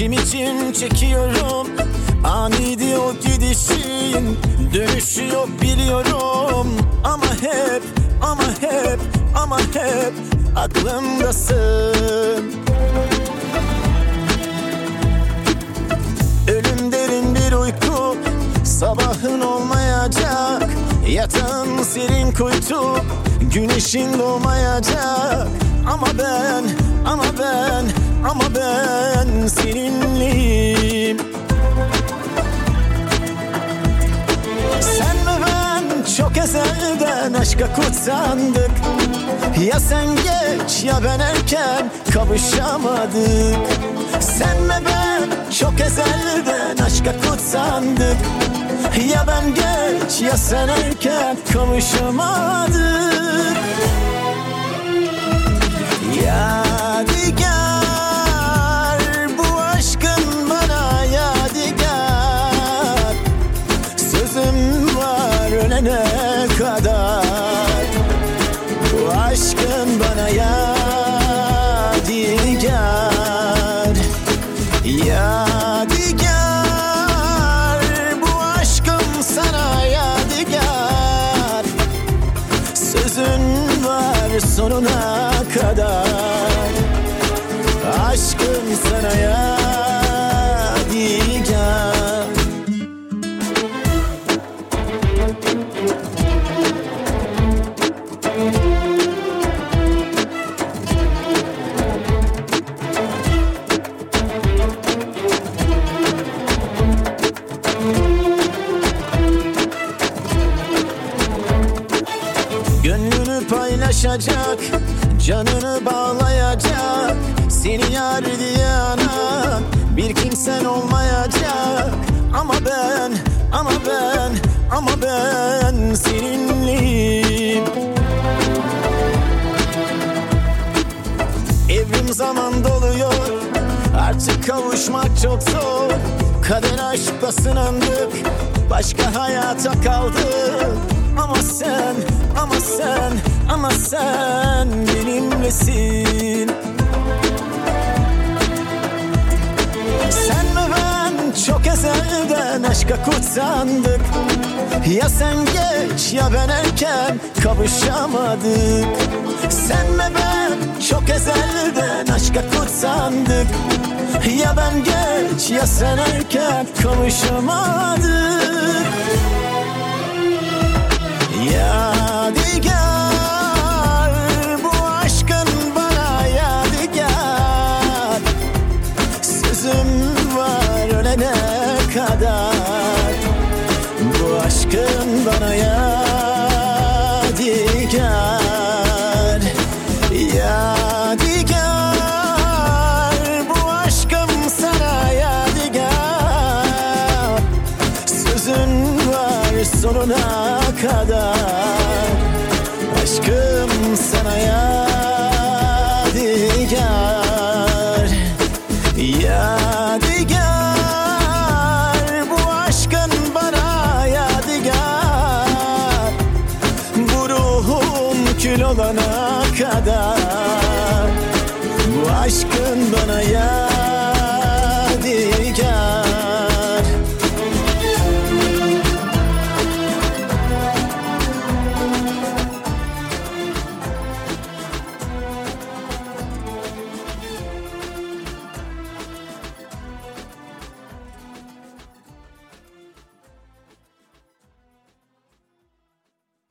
İçim için çekiyorum. Aniydi o gidişin, dönüşü yok biliyorum. Ama hep, ama hep, ama hep aklımdasın. Ölüm derin bir uyku, sabahın olmayacak. Yatağın serin kuytu, güneşin doğmayacak. Ama ben, ama ben, ama ben seninleyim. Sen ve ben çok ezelden aşka kutsandık. Ya sen geç ya ben erken kavuşamadık. Sen ve ben çok ezelden aşka kutsandık. Ya ben geç ya sen erken kavuşamadık. Yadigar, bu aşkın bana yadigar. Sözüm var ölene kadar. Bu aşkın bana yadigar. Yadigar, bu aşkım sana yadigar. Sözün var sonuna kadar. Aşkım sana yadigar. Gönlünü paylaşacak, canını bağlayacak. Seni yar diye anan bir kimsen olmayacak. Ama ben, ama ben, ama ben seninleyim. Evrim zaman doluyor, artık kavuşmak çok zor. Kader aşkla sınandık, başka hayata kaldık. Ama sen, ama sen, ama sen benimlesin. Sen ve ben çok ezelden aşka kutsandık. Ya sen geç ya ben erken kavuşamadık. Sen ve ben çok ezelden aşka kutsandık. Ya ben geç ya sen erken kavuşamadık. Yadigar, bu aşkın bana yadigar. Sözüm var ölene kadar. Bu aşkın bana yadigar. Yadigar, bu aşkım sana yadigar. Sözün var sonuna kadar. Aşkım sana yadigar. Yadigar, bu aşkın bana yadigar. Bu ruhum kül olana kadar.